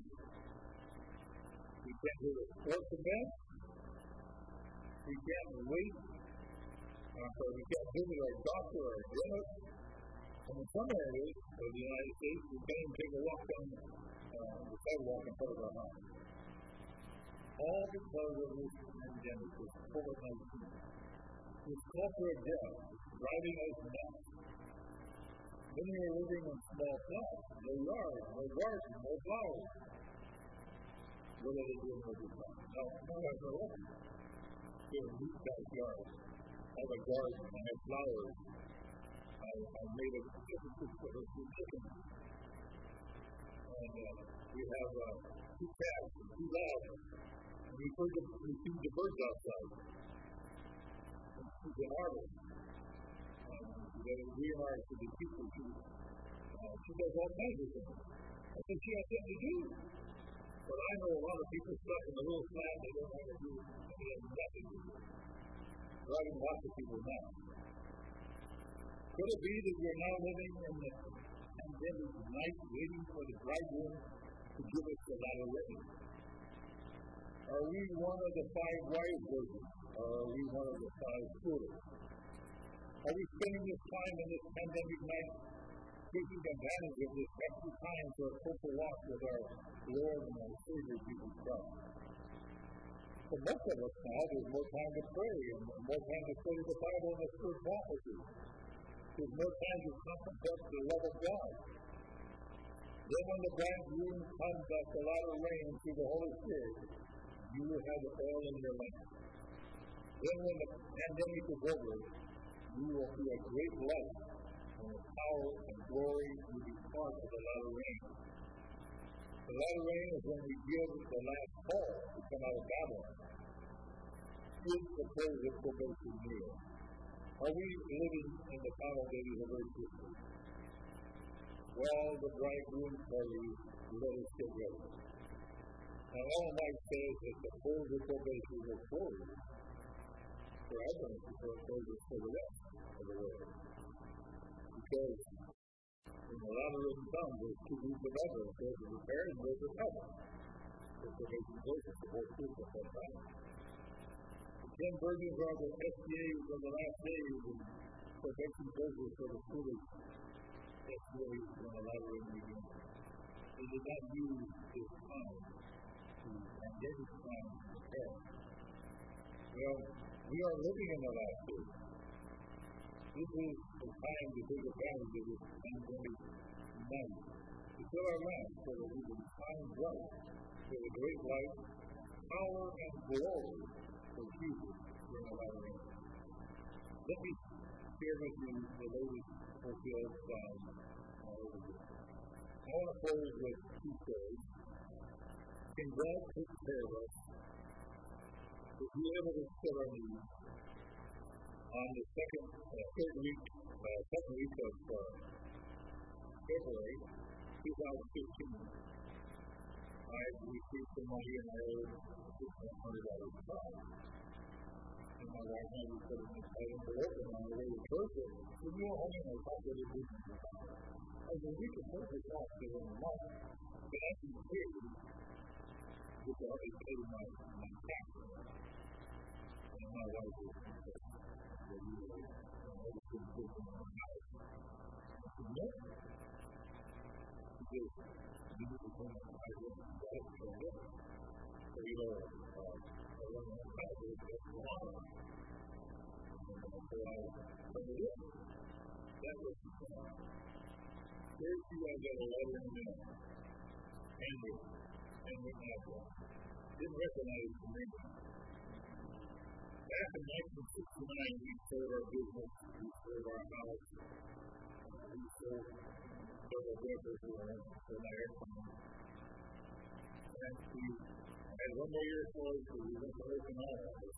We can't go to a sports event. We can't wait. We can't visit our doctor or our dentist. And in some areas of the United States, we can't even take a walk down the sidewalk in front of our house. All because of this pandemic, this COVID-19. This culture of death is driving us nuts. Many are living in small towns, no yards, no gardens, no flowers. What are they doing with this time? No, that's not right. They have a neat backyard. I have a garden. I have flowers. I made a chicken. And we have 2 cats and 2 dogs. And we feed the birds outside. She's an artist. We are to the people she does all kinds of things. I think she has something to do. But I know a lot of people stuck in a little flat they don't want to do nothing. Driving lots of people now. Could it be that we're now living in the pandemic night waiting for the bridegroom to give us the latter rain? Are we one of the 5 wise virgins? Or are we one of the 5 foolish? Are we spending this time in this pandemic night taking advantage of this extra time for a closer walk with our Lord and our Savior Jesus Christ? For most of us now, there's more time to pray and more time to study the Bible and the Spirit prophecy. There's more time to contemplate the love of God. Then when the bridegroom comes at the latter rain through the Holy Spirit, you will have the oil in your lamp. Then when the pandemic is over, you will see a great light, and the power and glory will be part of the latter rain. The latter rain is when we give the last call to come out of Babylon. Is the prayer of probation near? Are we living in the final days of earth history? Well, the bridegroom tarries, let us get ready. Now, Ellen White says that the prayers of probation are closed for others before it closes for the rest of the world. Because when the latter rain comes, there's 2 groups of others. Those who prepare and those who cover. The probation closes the whole truth at that time. The 10 virgins are the SPAs of the last days, and probation closes for the foolish SPAs when the latter rain begins. They did not use this time to pandemic time to prepare. Well, we are living in the last days. This is the time to take advantage of this pandemic night, to fill our lamps so that we can shine bright for the great light, power, and glory for Jesus during the latter rain. Let me share with you the latest fulfilled sign all over this. I want to close with 2 stories. Can God take care of us? If we able to fill our needs on the second week of February 2015, I received some money and I owed $600 back. And my wife and I put it in an envelope and on the way to church, and you know, I mean, I thought that it was I mean, we can put this off to in a month, but I can pay with the other pay my taxes. And my wife was that we were always going to put them in the house. I said, no. Because you need to come and I wouldn't get it for a living. So, you know, I went on the house with just water. And so I put it in. That was the plan. Here's who I got a letter in the mail. Henry Adler. Didn't recognize the name. Back in 1969, we sold our business, we sold our house, we sold several vehicles for my airplane. And we had 1 more year for us, so we went to open our office.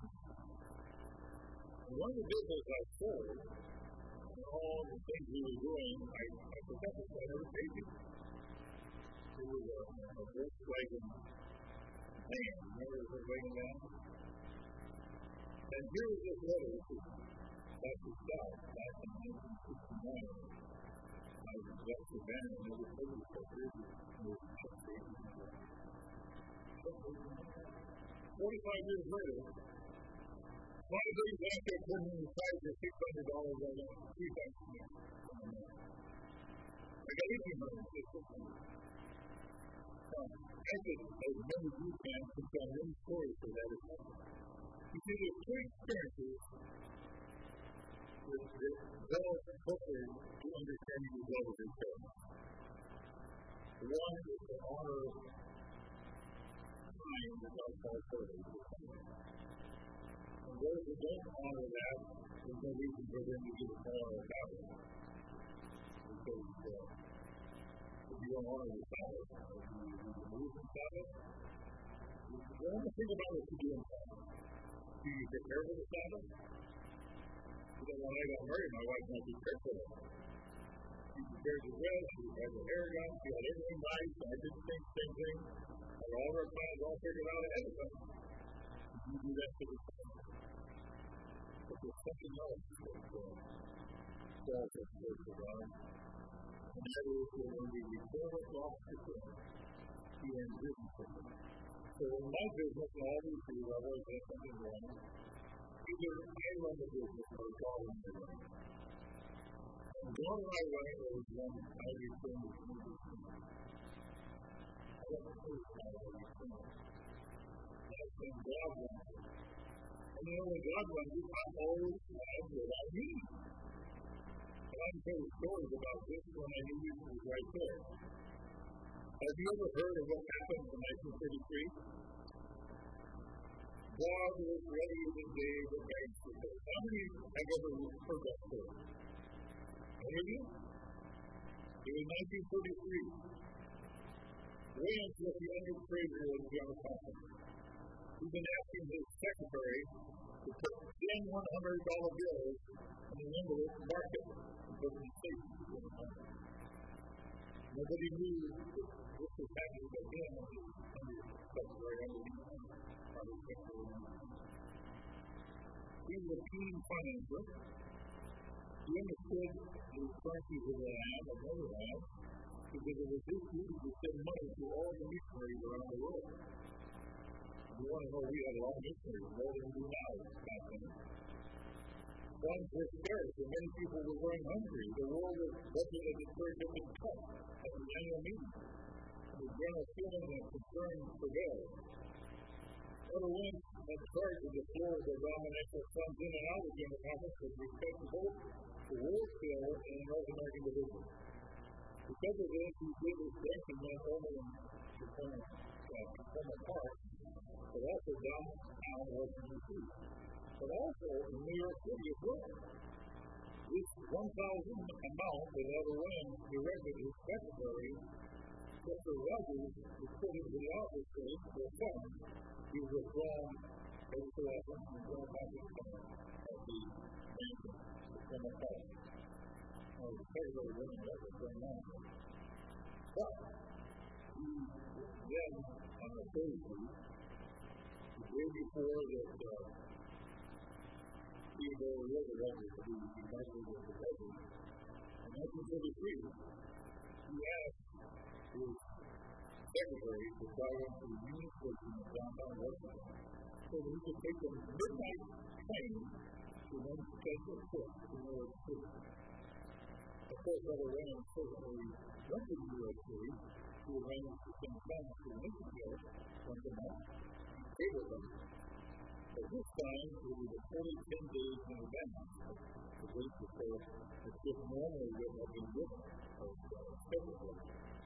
One of the businesses I sold, all the things we were doing, I forgot to say, I never paid you. It was a Volkswagen van. Remember the Volkswagen van? And here was this letter to Dr. Stout back in 1969. I was just a van and never told you so busy. 45 years later, one of these after putting aside the $600 on the pre-tax man. I got $1,800. I could, as many of you can, put down one story for that. You see, there's 2 experiences that develop hopefully to understanding the love of his parents. One is to honor time that God calls holy. And those who don't honor that, there's no reason for them to get a call about it. Because if you don't honor the Sabbath, if you move the Sabbath, the only thing about it is to do in Sabbath. Do you prepare for the Sabbath? Because when I got married, my wife went to prepare for it. she prepared the dress, she had the hair done, she had everything right, so I did the same thing. I had all her plans all figured out ahead of time. You do that to the time. But there's something else that calls us close to God. And that is that when we return us off to Him, He earns business with us. So in my business, and all these things, I've always had something wrong. Either I run the business or God runs the business. And God and I run it as one I return to Him. I don't know how I return. That's when God runs it. And when God runs it, I always have what I need. And I can tell you stories about this when I knew it was right there. Have you ever heard of what happened in 1933? God was ready the day the banks were built. How many have ever heard that story? Any of you? It was 1933. Williams was the under-treasurer of the General Conference. He'd been asking his secretary to put 10 $100 bills in the envelope market and put them in safety. Nobody knew this was happening but him and his secretary underneath him. He was a keen financier. He understood the currencies of the land, of other land, because it was his duty to send money to all the missionaries around the world. You want to know, we had a lot of missionaries, more than we do now back then. Funds were scarce, and many people were going hungry. The world was budget at the church had been cut at the annual meeting. The general feeling and concern prevailed. Brother Wynn had charge of the floor of the denominational funds in and out of the General Conference with respect to both the world scale and the North American division. Because of this, he did his banking not only in Tacoma Park, but also downtown Washington, D.C., but also in New York City as well. This 1,000 amount that Brother Wynn directed his secretary, Mr. Rogers, to put into the office space for funds. He was withdrawn every so often from the General Conference of the nation, the Tacoma Park. Now, the secretary wasn't that was going on. But he then, on the Thursday, the day before that Theodore Roosevelt was to be elected as the president, in 1933, he asked his secretary to fly up to the Union Station in downtown Washington so that he could take a midnight train to one special trip to New York City. Of course, Brother Wayne certainly went to New York City to arrange to send funds to Mexico once a month. He paid with them. But this time, it was a fully 10 days in advance. The date before the trip normally would have been given as scheduled.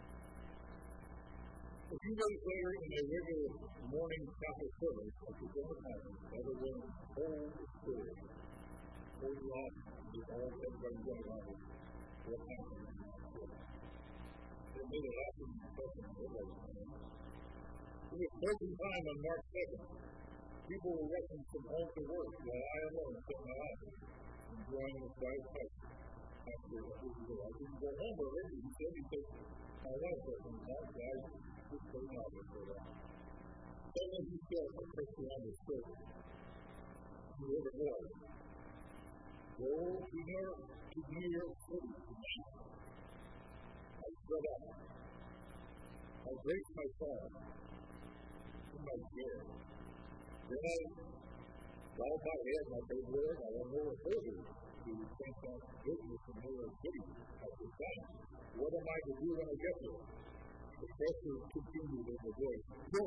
A few days later, in a regular morning chapel service at the General Conference, Brother Wayne told the story. Told the audience, with all everybody going on with what happened in that service. It made a lasting impression on everybody. It was closing time on March 2nd. People were rushing from home to work while I alone sat in my office, enjoying the quiet touch. After a few days, I didn't go home already. He said, my wife wasn't out, so I just stayed out for that. Suddenly he felt a pressure on his shoulder. He heard a voice. Go to New York City tonight. I stood up. I braced my fall. In my chair. Then I bowed my head and I said, Lord, I don't know what further to think on business in New York City at this time. What am I to do when I get there? The pressure continued in the voice. Go!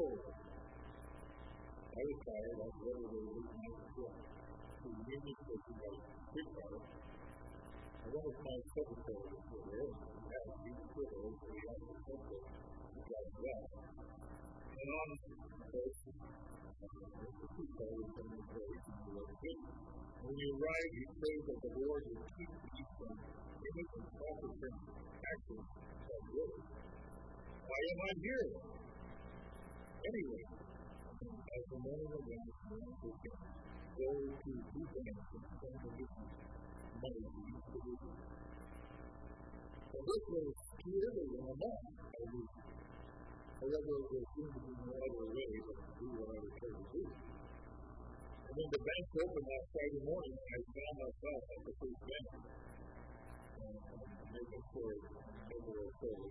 I was tired. I was ready to leave my trip to the Union Station by streetcar. I went with my secretary to there and had a deep twitter so we had to take it to drive back. And on the streetcar was in the place in New York City. When we arrived, he prayed that the Lord would keep me from innocent officers actions of good. Why am I here? Anyway, as the morning events were go to two banks and send the business money to each division. And this was too early in the month. However, there seemed to be no other way but to do what I was told to do. And when the bank opened that Friday morning, I found myself at the first bank. And made a story, made a story.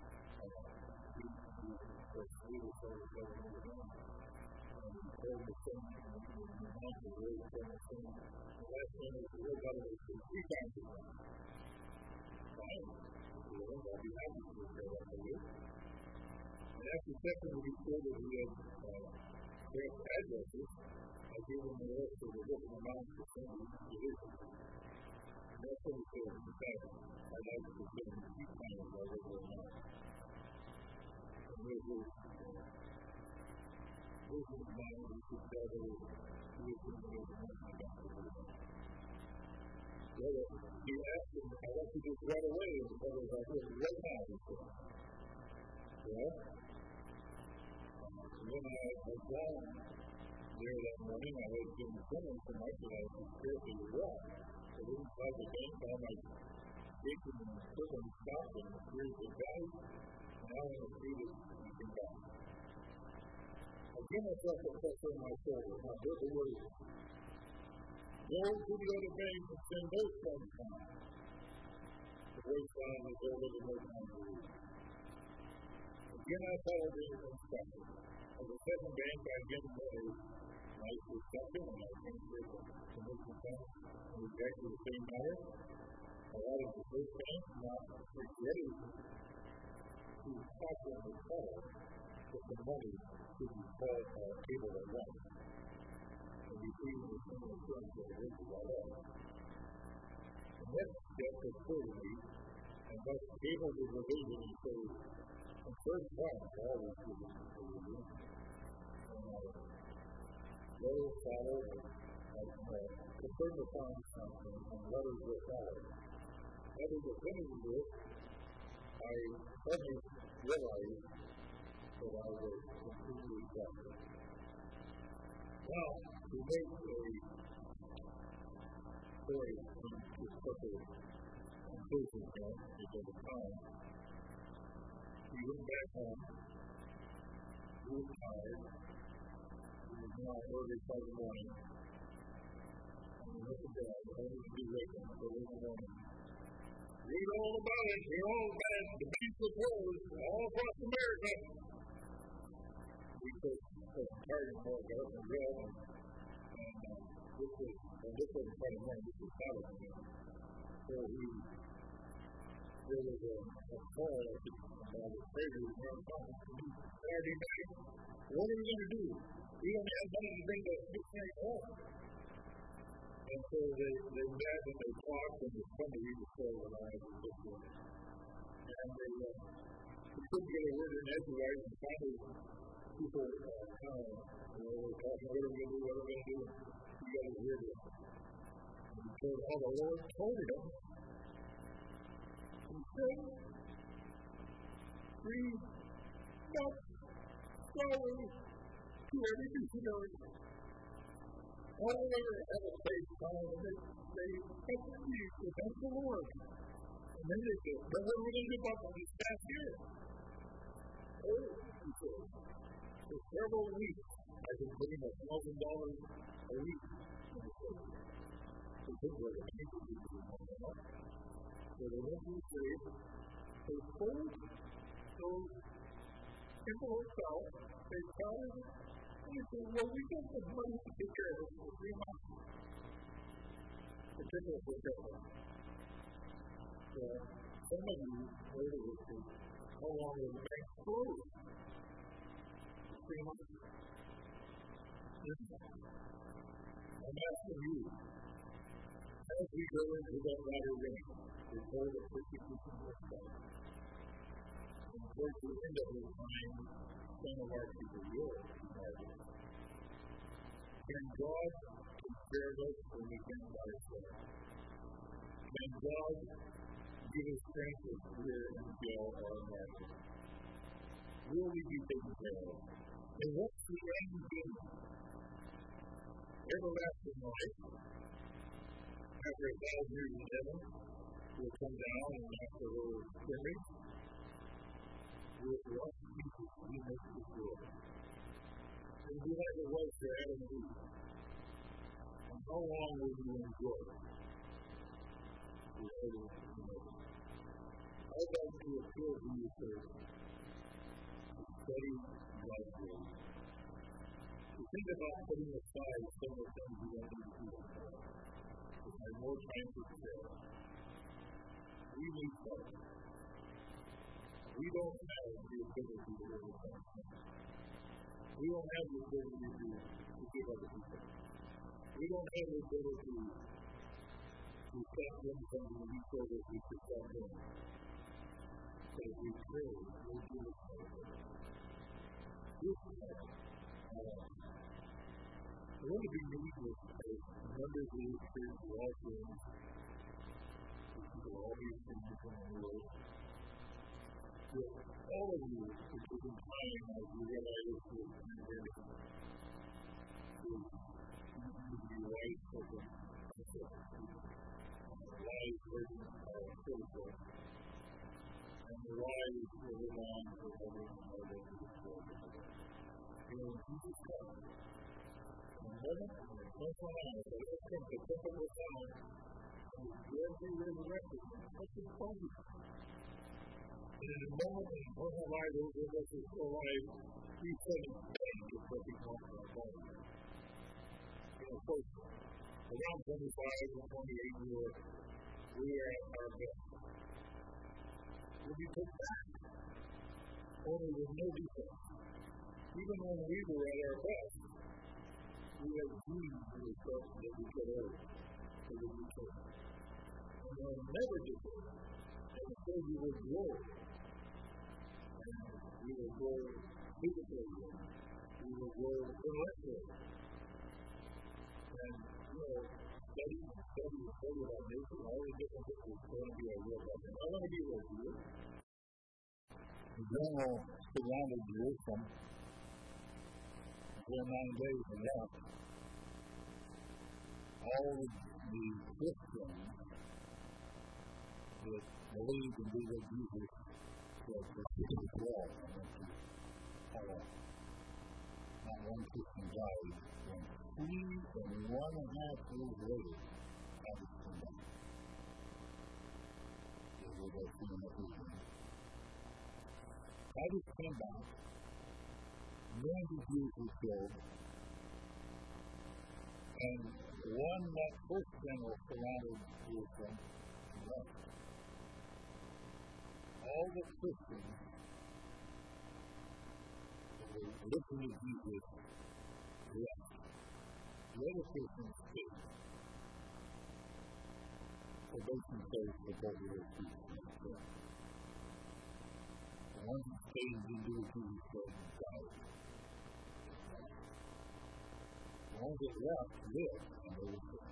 We were told to go into the bank. And we told the thing, and the bank was really told the thing. The last thing was the real government was 3 times as much. Fine. I'll be happy to go that way. And after checking to be sure that we had correct addresses, I gave them the list of the different amounts of things to do. And that's what he said. In fact, I'd like to give them 2 times our regular amount. And here's the amount we could gather with the money I got to do. He asked him, I want you to just right away. And the brother was like, right now, he said. Well, when I was down there that morning, I had been swimming so much that I was scared to walk. So inside the bank, all my bacon and chicken stopped and the tears were down. And I went through this and came back. I gave myself a pressure on my shoulder. Now, here's the word. Go to the other bank and send those funds down. The voice down is over the most time to read. Again, I followed the instructions. As a second bank, I again made a nice discussion, and I came to the commission fund and exactly the same matter. I added the first bank, not ready to talk to the seller that the money should be called on a table at once. And we see the same insurance that it is right up. The next step occurred to me, and thus able to revision and say, the first one is always given to you. And letters follow, confirm the funds and letters will follow. Having definitive this, I suddenly realized that I was completely exhausted. Now, to make a story into such a conclusion because of time, we went back home. We were tired. It was now early Friday morning. And we went to bed. I wanted to be waking until early morning. Read all about it. Hear all about it. The banks were closed all across America. We took tired and more got up and read. And this was Friday morning. This was Saturday. So there was a call about the treasury around talking to me Saturday night. What are we going to do? We don't have money to bring the big night home. And so they met and they talked, and it's fun to read the story when I was in this one. And they couldn't get a word in edgewise, and finally people were talking, what are we going to do, what are we going to do? You got to hear this. And he told all the Lord told him, he said, bring up flowers to every missionary. All they have a faith time, and they expect you to thank the Lord. And then they said, but what are we going to do about this past year? Oh, he said, for several weeks, I've been putting $1,000 a week in the church. So this was a people who did $1,000. So they went to the church, they sold those envelopes out, they counted it, and they said, well, we got the money to take care of it for 3 months. The ticket was different. So some of you heard of this thing. How long was the bank closed? 3 months. I'm asking you, as we go into that latter rain, before the persecution was done, and towards the end of the time, some of our people will be martyred. Can God prepare us when we can by ourselves? Can God give us strength to clear and fill our martyrs? Will we be taken care of? And what's the end game? Everlasting life, after 1,000 years in heaven, will come down and after a little scrimmage, with what pieces we make this world. It will be like it was for Adam and Eve. And how long will you enjoy it? I'd like to appeal to you to study God's word. To think about putting aside some of the things you don't need to do. To have more time to prepare. We need help. We don't have the ability to overcome sin. We don't have the ability to forgive other people. We don't have the ability to stop doing something we feel that we should stop doing. But if we pray, we'll do it. This is I want to be needless as members of this church who are all friends. People all these things in the world. With all of you who took some time as you realize this is pandemic. The life of the life version of critical. And the rise of the line for everyone over this world. In Jesus Christ. And heaven, and so on, but let's come to typical time. Where they resurrected, what's the problem? And in a moment, when our life is in us is still alive, we said in vain to perfect health in our body. Of course, around 25 and 28, we are at our best. When we took back, only with no defense. Even when we were at our best, we had dreams of the stuff that we could earn for the future. And we'll never get there. And instead we will grow. And we will grow physically. We will grow intellectually. And, study about nature, all the different things is going to be a real problem. I want to be with you. The general surrounded Jerusalem for 9 days and left. All of the Christians that believed and did what Jesus said were taken as well. Not one Christian died when 3.5 years later, Titus came back. Titus came back. Millions of Jews were killed. And one that first general surrounded Jerusalem and left. All the Christians that were listening to Jesus left. The other Christians stayed. For those who stayed, the whole world stayed. The ones who stayed and didn't do what Jesus said died. The ones that left lived, and they were sick.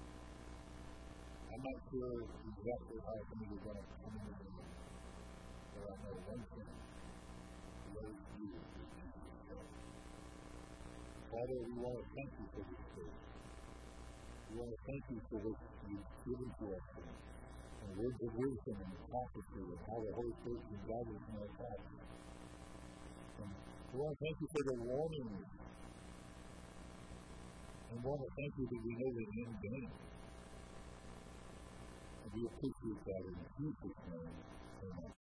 I'm not sure exactly how many are going to come in the room, but I know one thing. Those Jews are Jesus Christ. Father, we want to thank you for this church. We want to thank you for what you've given to us, and words of wisdom and prophecy, and how the Holy Spirit can guide us in our path. And we want to thank you for the warning. And we want to thank you that we know the end game. And we appreciate that in Jesus' name. Amen.